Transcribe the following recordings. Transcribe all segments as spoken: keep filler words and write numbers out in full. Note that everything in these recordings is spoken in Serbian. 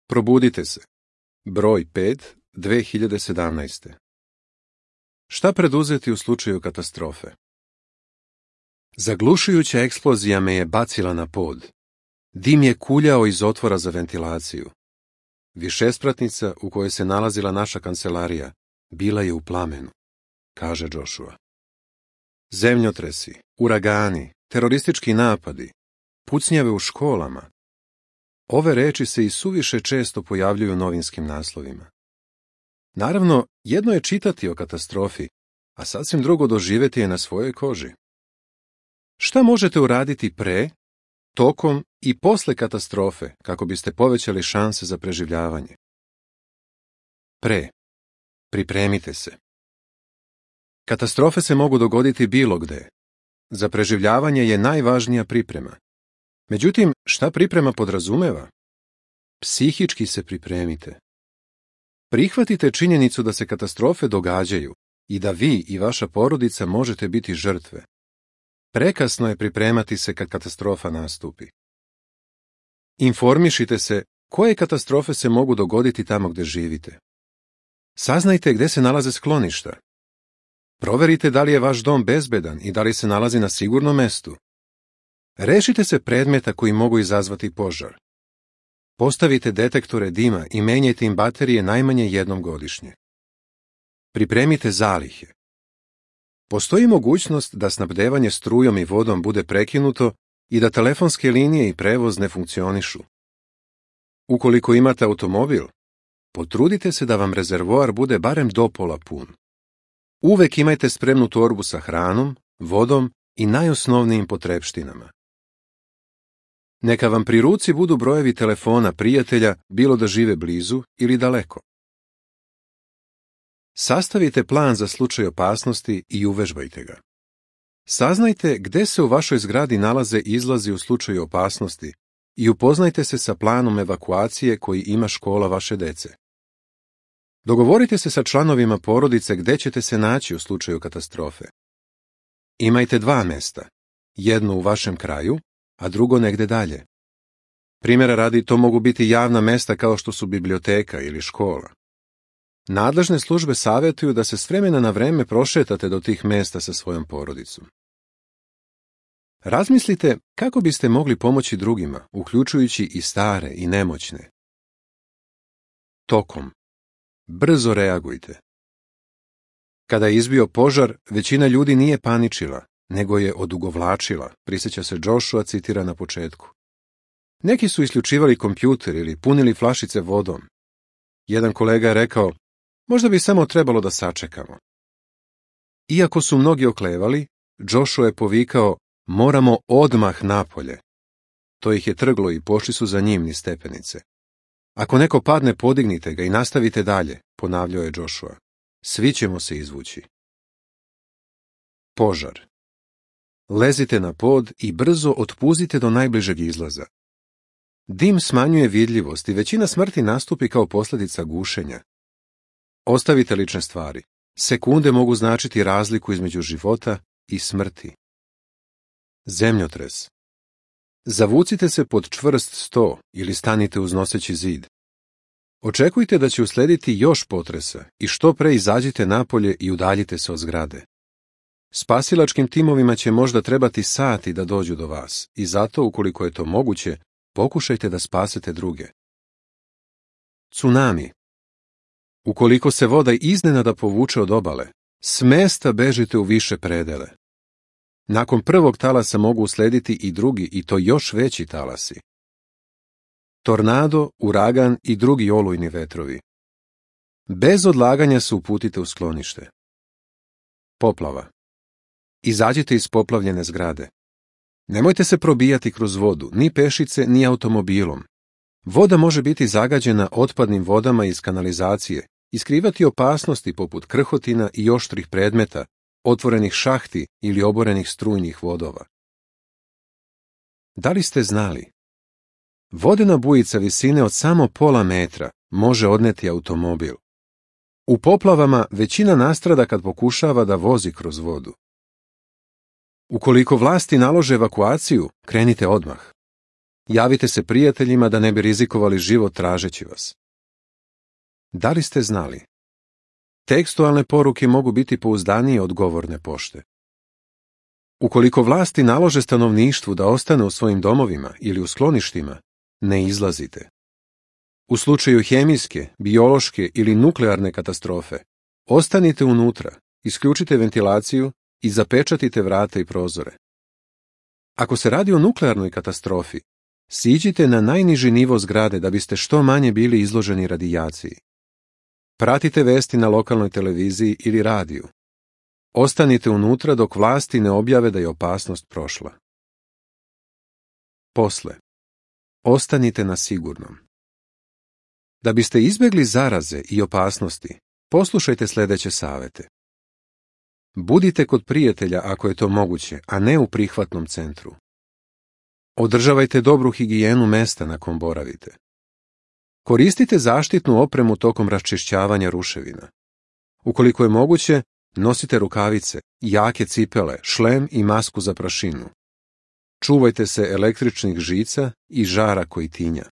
Probudite se. Broj pet, dve hiljade sedamnaeste. Šta preduzeti u slučaju katastrofe? Zaglušujuća eksplozija me je bacila na pod. Dim je kuljao iz otvora za ventilaciju. Višespratnica u kojoj se nalazila naša kancelarija bila je u plamenu, kaže Joshua. Zemljotresi, uragani, teroristički napadi, pucnjave u školama. Ove reči se i suviše često pojavljuju u novinskim naslovima. Naravno, jedno je čitati o katastrofi, a sasvim drugo doživjeti je na svojoj koži. Šta možete uraditi pre, tokom i posle katastrofe kako biste povećali šanse za preživljavanje? Pre. Pripremite se. Katastrofe se mogu dogoditi bilo gde. Za preživljavanje je najvažnija priprema. Međutim, šta priprema podrazumeva? Psihički se pripremite. Prihvatite činjenicu da se katastrofe događaju i da vi i vaša porodica možete biti žrtve. Prekasno je pripremati se kad katastrofa nastupi. Informišite se koje katastrofe se mogu dogoditi tamo gde živite. Saznajte gde se nalaze skloništa. Proverite da li je vaš dom bezbedan i da li se nalazi na sigurnom mestu. Rešite se predmeta koji mogu izazvati požar. Postavite detektore dima i menjajte im baterije najmanje jednom godišnje. Pripremite zalihe. Postoji mogućnost da snabdevanje strujom i vodom bude prekinuto i da telefonske linije i prevoz ne funkcionišu. Ukoliko imate automobil, potrudite se da vam rezervoar bude barem do pola pun. Uvek imajte spremnu torbu sa hranom, vodom i najosnovnijim potrepštinama. Neka vam pri ruci budu brojevi telefona prijatelja, bilo da žive blizu ili daleko. Sastavite plan za slučaj opasnosti i uvežbajte ga. Saznajte gde se u vašoj zgradi nalaze izlazi u slučaju opasnosti i upoznajte se sa planom evakuacije koji ima škola vaše dece. Dogovorite se sa članovima porodice gde ćete se naći u slučaju katastrofe. Imajte dva mesta, jedno u vašem kraju, a drugo negde dalje. Primjera radi, to mogu biti javna mesta kao što su biblioteka ili škola. Nadležne službe savjetuju da se s vremena na vreme prošetate do tih mesta sa svojom porodicom. Razmislite kako biste mogli pomoći drugima, uključujući i stare i nemoćne. Tokom. Brzo reagujte. Kada je izbio požar, većina ljudi nije paničila, nego je odugovlačila, prisjeća se Joshua, citira na početku. Neki su isključivali kompjuter ili punili flašice vodom. Jedan kolega je rekao, možda bi samo trebalo da sačekamo. Iako su mnogi oklevali, Joshua je povikao, moramo odmah napolje. To ih je trglo i pošli su za njim niz stepenice. Ako neko padne, podignite ga i nastavite dalje, ponavljao je Joshua. Svi ćemo se izvući. Požar. Lezite na pod i brzo otpuzite do najbližeg izlaza. Dim smanjuje vidljivost i većina smrti nastupi kao posljedica gušenja. Ostavite lične stvari. Sekunde mogu značiti razliku između života i smrti. Zemljotres. Zavucite se pod čvrst sto ili stanite uz noseći zid. Očekujte da će uslediti još potresa i što pre izađite napolje i udaljite se od zgrade. Spasilačkim timovima će možda trebati sati da dođu do vas i zato, ukoliko je to moguće, pokušajte da spasete druge. Tsunami. Ukoliko se voda iznenada povuče od obale, s mesta bežite u više predele. Nakon prvog talasa mogu uslediti i drugi i to još veći talasi. Tornado, uragan i drugi olujni vetrovi. Bez odlaganja se uputite u sklonište. Poplava. Izađite iz poplavljene zgrade. Nemojte se probijati kroz vodu, ni pešice, ni automobilom. Voda može biti zagađena otpadnim vodama iz kanalizacije i skrivati opasnosti poput krhotina i oštrih predmeta, otvorenih šahti ili oborenih strujnih vodova. Da li ste znali? Vodena bujica visine od samo pola metra može odneti automobil. U poplavama većina nastrada kad pokušava da vozi kroz vodu. Ukoliko vlasti nalože evakuaciju, krenite odmah. Javite se prijateljima da ne bi rizikovali život tražeći vas. Da li ste znali? Tekstualne poruke mogu biti pouzdanije od govorne pošte. Ukoliko vlasti nalože stanovništvu da ostane u svojim domovima ili u skloništima, ne izlazite. U slučaju hemijske, biološke ili nuklearne katastrofe, ostanite unutra, isključite ventilaciju i zapečatite vrata i prozore. Ako se radi o nuklearnoj katastrofi, siđite na najniži nivo zgrade da biste što manje bili izloženi radijaciji. Pratite vesti na lokalnoj televiziji ili radiju. Ostanite unutra dok vlasti ne objave da je opasnost prošla. Posle. Ostanite na sigurnom. Da biste izbjegli zaraze i opasnosti, poslušajte sljedeće savjete. Budite kod prijatelja ako je to moguće, a ne u prihvatnom centru. Održavajte dobru higijenu mesta na kom boravite. Koristite zaštitnu opremu tokom raščišćavanja ruševina. Ukoliko je moguće, nosite rukavice, jake cipele, šlem i masku za prašinu. Čuvajte se električnih žica i žara koji tinja.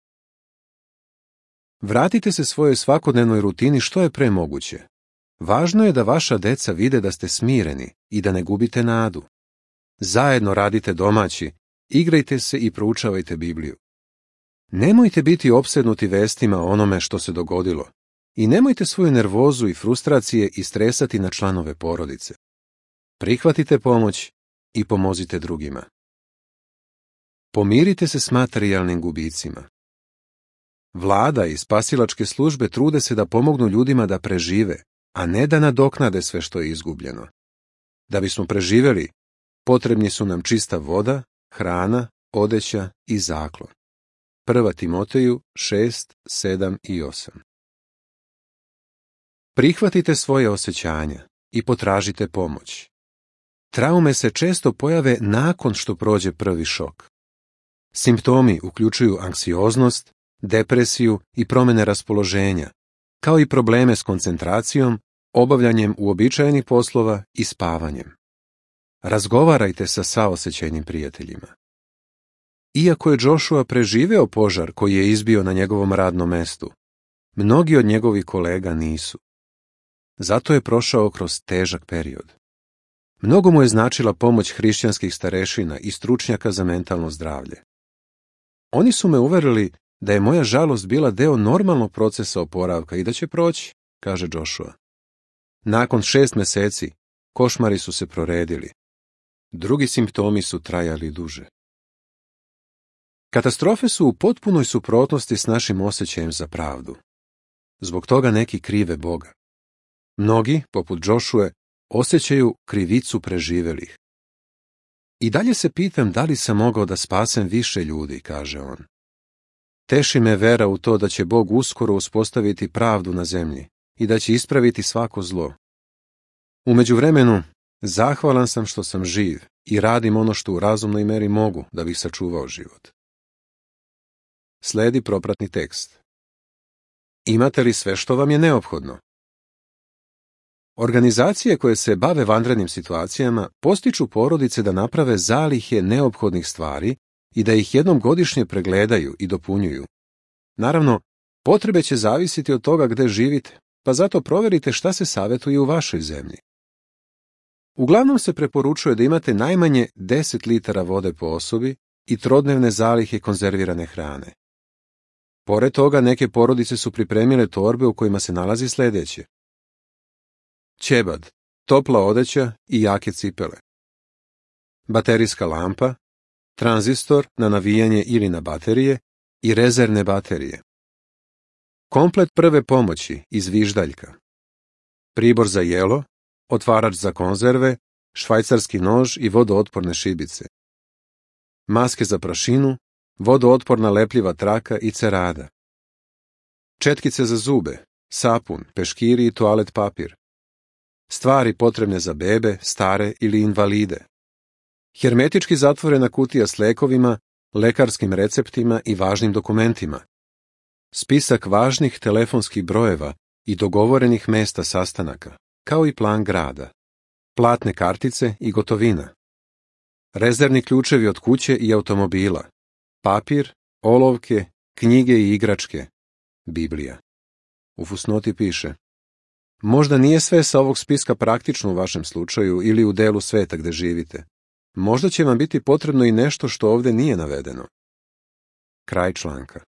Vratite se svojoj svakodnevnoj rutini što je pre moguće. Važno je da vaša deca vide da ste smireni i da ne gubite nadu. Zajedno radite domaći, igrajte se i proučavajte Bibliju. Nemojte biti opsednuti vestima o onome što se dogodilo i nemojte svoju nervozu i frustracije istresati na članove porodice. Prihvatite pomoć i pomozite drugima. Pomirite se s materijalnim gubicima. Vlada i spasilačke službe trude se da pomognu ljudima da prežive, a ne da nadoknade sve što je izgubljeno. Da bismo preživjeli, potrebni su nam čista voda, hrana, odeća i zaklon. Prva Timoteju šest, sedam i osam. Prihvatite svoje osjećanja i potražite pomoć. Traume se često pojave nakon što prođe prvi šok. Simptomi uključuju anksioznost, depresiju i promjene raspoloženja, kao i probleme s koncentracijom, obavljanjem uobičajenih poslova i spavanjem. Razgovarajte sa saosećajnim prijateljima. Iako je Joshua preživeo požar koji je izbio na njegovom radnom mestu, mnogi od njegovih kolega nisu. Zato je prošao kroz težak period. Mnogo mu je značila pomoć hrišćanskih starešina i stručnjaka za mentalno zdravlje. Oni su me uverili da je moja žalost bila deo normalnog procesa oporavka i da će proći, kaže Joshua. Nakon šest mjeseci, košmari su se proredili. Drugi simptomi su trajali duže. Katastrofe su u potpunoj suprotnosti s našim osjećajem za pravdu. Zbog toga neki krive Boga. Mnogi, poput Joshue, osjećaju krivicu preživjelih. I dalje se pitam da li sam mogao da spasem više ljudi, kaže on. Teši me vera u to da će Bog uskoro uspostaviti pravdu na zemlji i da će ispraviti svako zlo. U međuvremenu, zahvalan sam što sam živ i radim ono što u razumnoj meri mogu da bih sačuvao život. Sledi propratni tekst. Imate li sve što vam je neophodno? Organizacije koje se bave vanrednim situacijama postiču porodice da naprave zalihe neophodnih stvari i da ih jednom godišnje pregledaju i dopunjuju. Naravno, potrebe će zavisiti od toga gde živite, pa zato proverite šta se savjetuje u vašoj zemlji. Uglavnom se preporučuje da imate najmanje deset litara vode po osobi i trodnevne zalihe konzervirane hrane. Pored toga, neke porodice su pripremile torbe u kojima se nalazi sljedeće: ćebad, topla odeća i jake cipele, baterijska lampa, tranzistor na navijanje ili na baterije i rezervne baterije, komplet prve pomoći iz viždaljka, pribor za jelo, otvarač za konzerve, švajcarski nož i vodootporne šibice, maske za prašinu, vodootporna lepljiva traka i cerada, četkice za zube, sapun, peškiri i toalet papir, stvari potrebne za bebe, stare ili invalide, hermetički zatvorena kutija s lekovima, lekarskim receptima i važnim dokumentima, spisak važnih telefonskih brojeva i dogovorenih mesta sastanaka, kao i plan grada, platne kartice i gotovina, rezervni ključevi od kuće i automobila, papir, Olovke, knjige i igračke. Biblija. U fusnoti piše: možda nije sve sa ovog spiska praktično u vašem slučaju ili u delu sveta gde živite. Možda će vam biti potrebno i nešto što ovde nije navedeno. Kraj članka.